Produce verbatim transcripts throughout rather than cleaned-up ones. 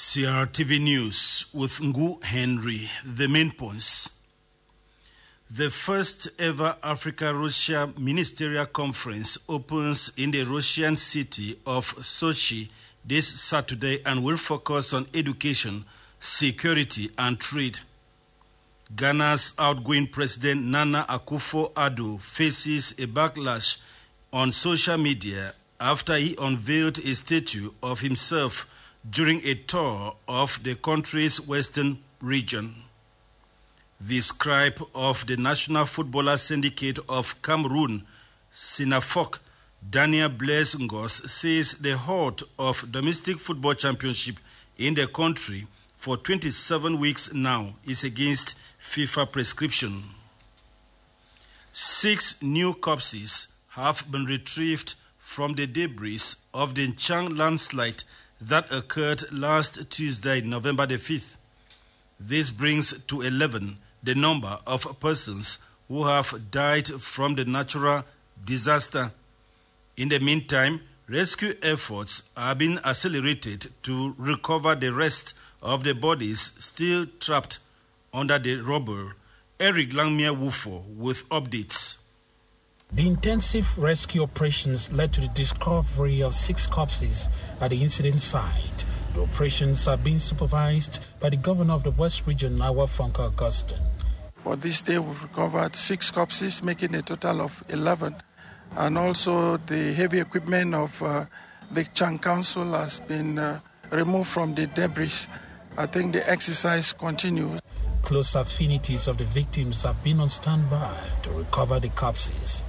C R T V News with Ngu Henry. The main points. The first ever Africa-Russia Ministerial Conference opens in the Russian city of Sochi this Saturday and will focus on education, security and trade. Ghana's outgoing president Nana Akufo-Addo faces a backlash on social media after he unveiled a statue of himself during a tour of the country's western region. The scribe of the National Footballer Syndicate of Cameroon, Sinafok, Daniel Blaise Ngos, says the halt of domestic football championship in the country for twenty-seven weeks now is against FIFA prescription. Six new corpses have been retrieved from the debris of the Chang landslide that occurred last Tuesday, November the fifth. This brings to eleven the number of persons who have died from the natural disaster. In the meantime, rescue efforts are being accelerated to recover the rest of the bodies still trapped under the rubble. Eric Langmia Wufo with updates. The intensive rescue operations led to the discovery of six corpses at the incident site. The operations are being supervised by the governor of the West Region, Awa Funke Augustine. For this day, we've recovered six corpses, making a total of eleven. And also the heavy equipment of uh, the Chang Council has been uh, removed from the debris. I think the exercise continues. Close affinities of the victims have been on standby to recover the corpses.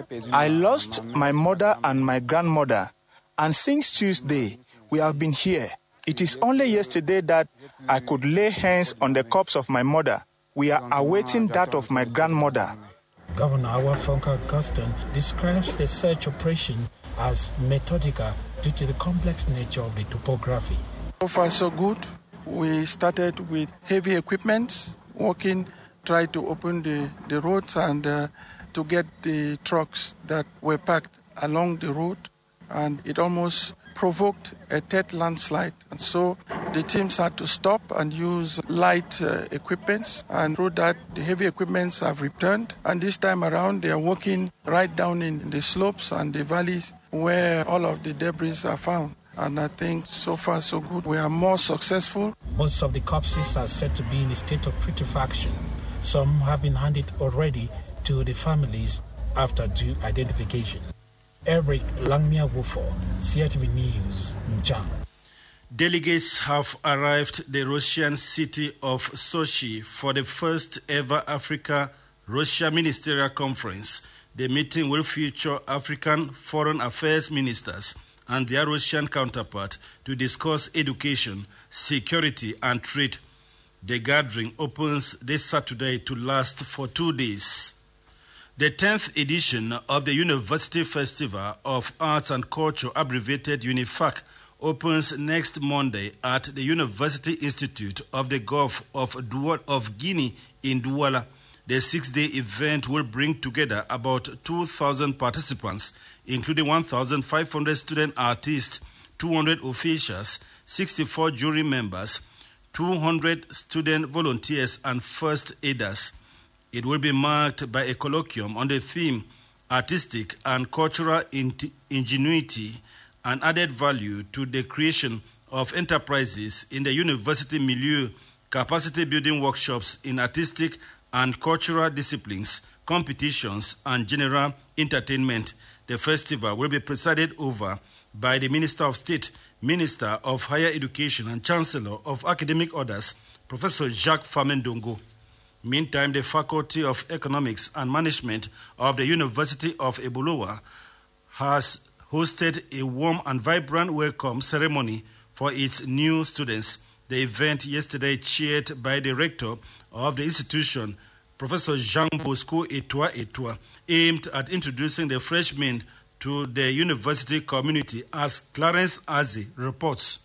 I lost my mother and my grandmother, and since Tuesday, we have been here. It is only yesterday that I could lay hands on the corpse of my mother. We are awaiting that of my grandmother. Governor Awa Funke Augustine describes the search operation as methodical due to the complex nature of the topography. So far, so good. We started with heavy equipment, working, tried to open the, the roads and uh, to get the trucks that were parked along the road, and it almost provoked a third landslide. And so the teams had to stop and use light uh, equipment, and through that the heavy equipments have returned, and this time around they are working right down in the slopes and the valleys where all of the debris are found. And I think so far so good. We are more successful. Most of the corpses are said to be in a state of putrefaction. Some have been handed already to the families after due identification. Eric Langmia Wufo, C R T V News, Njang. Delegates have arrived at the Russian city of Sochi for the first ever Africa-Russia Ministerial Conference. The meeting will feature African foreign affairs ministers and their Russian counterpart to discuss education, security and trade. The gathering opens this Saturday to last for two days. The tenth edition of the University Festival of Arts and Culture, abbreviated UNIFAC, opens next Monday at the University Institute of the Gulf of, Douala, of Guinea in Douala. The six-day event will bring together about two thousand participants, including one thousand five hundred student artists, two hundred officials, sixty-four jury members, two hundred student volunteers, and first aiders. It will be marked by a colloquium on the theme Artistic and Cultural Ingenuity and Added Value to the Creation of Enterprises in the University Milieu, capacity building workshops in artistic and cultural disciplines, competitions, and general entertainment. The festival will be presided over by the Minister of State, Minister of Higher Education, and Chancellor of Academic Orders, Professor Jacques Famendongo. Meantime, the Faculty of Economics and Management of the University of Ebolowa has hosted a warm and vibrant welcome ceremony for its new students. The event yesterday, chaired by the rector of the institution, Professor Jean Bosco Etua Etua, aimed at introducing the freshmen to the university community, as Clarence Azi reports.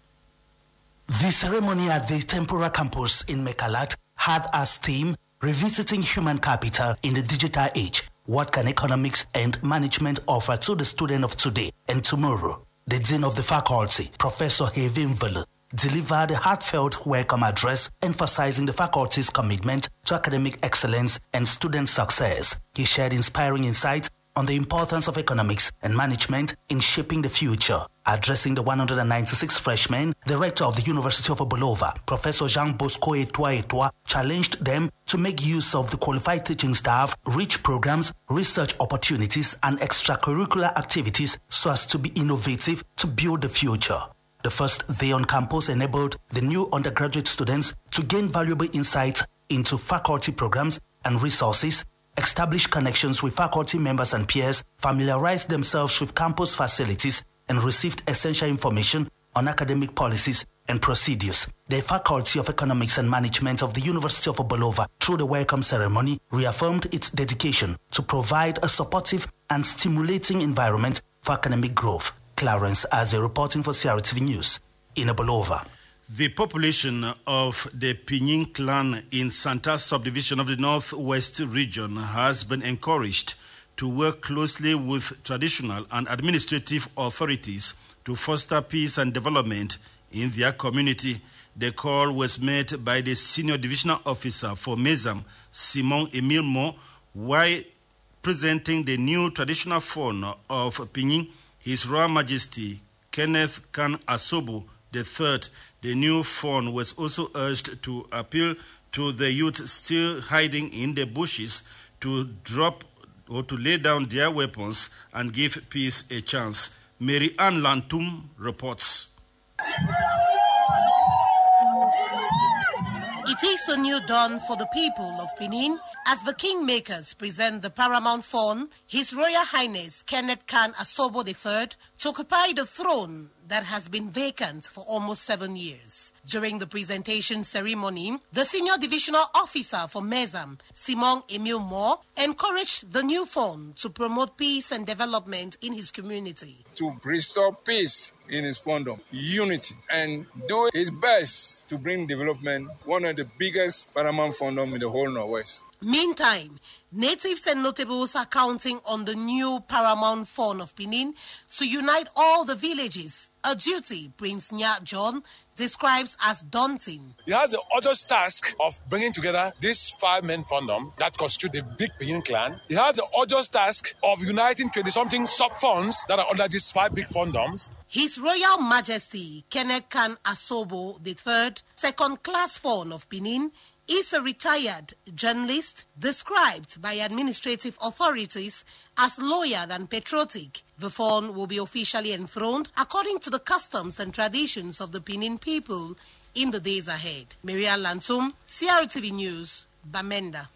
The ceremony at the Tempora campus in Mekalat had as theme Revisiting Human Capital in the Digital Age. What can economics and management offer to the student of today and tomorrow? The Dean of the Faculty, Professor Hevin Vele, delivered a heartfelt welcome address emphasizing the faculty's commitment to academic excellence and student success. He shared inspiring insights on the importance of economics and management in shaping the future. Addressing the one hundred ninety-six freshmen, the rector of the University of Obolova, Professor Jean Bosco Etwa Etwa, challenged them to make use of the qualified teaching staff, rich programs, research opportunities, and extracurricular activities so as to be innovative to build the future. The first day on campus enabled the new undergraduate students to gain valuable insights into faculty programs and resources, establish connections with faculty members and peers, familiarize themselves with campus facilities, and received essential information on academic policies and procedures. The Faculty of Economics and Management of the University of Obolova, through the welcome ceremony, reaffirmed its dedication to provide a supportive and stimulating environment for academic growth. Clarence Aze reporting for C R T V News in Obolova. The population of the Pinyin clan in Santa subdivision of the Northwest region has been encouraged to work closely with traditional and administrative authorities to foster peace and development in their community. The call was made by the senior divisional officer for Mezam, Simon Emile Mo, while presenting the new traditional phone of Pinyin, His Royal Majesty Kenneth Kan Asobo the Third. The new phone was also urged to appeal to the youth still hiding in the bushes to drop or to lay down their weapons and give peace a chance. Mary Ann Lantum reports. It is a new dawn for the people of Pinyin as the kingmakers present the paramount fawn, His Royal Highness Kenneth Kan Asobo the Third, to occupy the throne that has been vacant for almost seven years. During the presentation ceremony, the senior divisional officer for Mezam, Simon Emile Moore, encouraged the new fawn to promote peace and development in his community. To restore peace in his fondom, unity, and do his best to bring development, one of the biggest paramount fondom in the whole Northwest. Meantime, natives and notables are counting on the new paramount fawn of Pinyin to unite all the villages, a duty Prince Nya John describes as daunting. He has the arduous task of bringing together this five-men fondom that constitute the big Pinyin clan. He has the arduous task of uniting twenty-something sub-fonds that are under these five big fondoms. His Royal Majesty Kenneth Kan Asobo the Third, second-class fawn of Pinyin, is a retired journalist described by administrative authorities as loyal and patriotic. The fawn will be officially enthroned according to the customs and traditions of the Pinyin people in the days ahead. Miriam Lantum, C R T V News, Bamenda.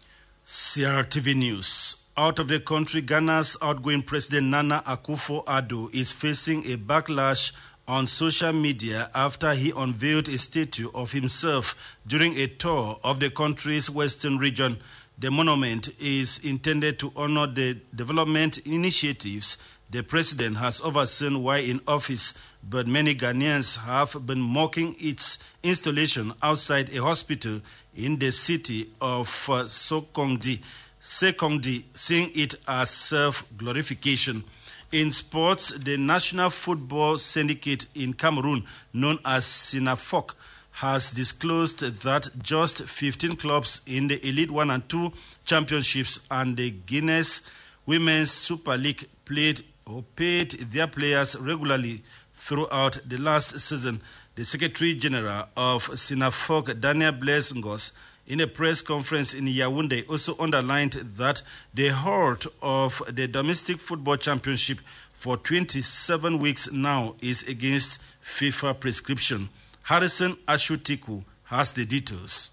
C R T V News. Out of the country, Ghana's outgoing President Nana Akufo-Addo is facing a backlash on social media after he unveiled a statue of himself during a tour of the country's western region. The monument is intended to honor the development initiatives the president has overseen while in office, but many Ghanaians have been mocking its installation outside a hospital in the city of uh, Sekongdi, Sekongdi, seeing it as self-glorification. In sports, the National Football Syndicate in Cameroon, known as SINAFOC, has disclosed that just fifteen clubs in the Elite one and two championships and the Guinness Women's Super League played or paid their players regularly throughout the last season. The Secretary General of SINAFOC, Daniel Blaise Ngos, in a press conference in Yaoundé, also underlined that the halt of the domestic football championship for twenty-seven weeks now is against FIFA prescription. Harrison Ashutiku has the details.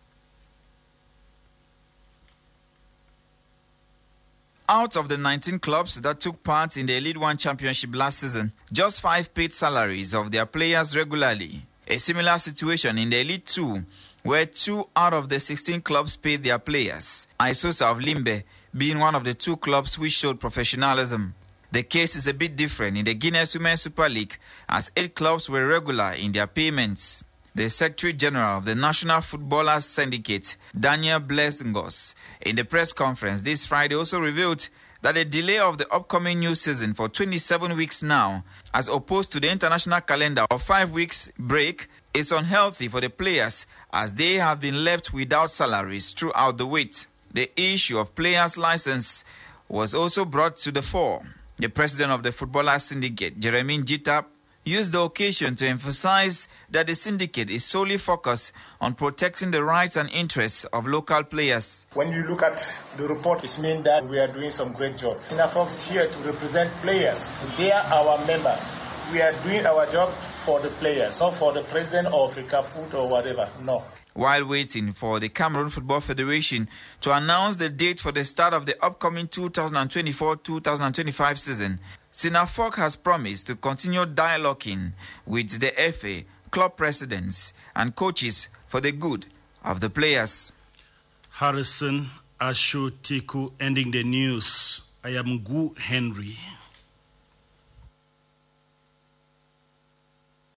Out of the nineteen clubs that took part in the Elite One Championship last season, just five paid salaries of their players regularly. A similar situation in the Elite Two, where two out of the sixteen clubs paid their players, Isosa of Limbe being one of the two clubs which showed professionalism. The case is a bit different in the Guinness Women's Super League, as eight clubs were regular in their payments. The Secretary General of the National Footballers Syndicate, Daniel Blaise Ngos, in the press conference this Friday also revealed that the delay of the upcoming new season for twenty-seven weeks now, as opposed to the international calendar of five weeks break, is unhealthy for the players as they have been left without salaries throughout the wait. The issue of players' license was also brought to the fore. The president of the Footballers Syndicate, Jeremy Njita, used the occasion to emphasize that the syndicate is solely focused on protecting the rights and interests of local players. When you look at the report, it means that we are doing some great job. SINAFOC is here to represent players. They are our members. We are doing our job for the players, not for the president of FECAFOOT or whatever. No. While waiting for the Cameroon Football Federation to announce the date for the start of the upcoming two thousand twenty-four two thousand twenty-five season, SINAFOC has promised to continue dialoguing with the F A, club presidents and coaches for the good of the players. Harrison Ashu Tiku ending the news. I am Gu Henry.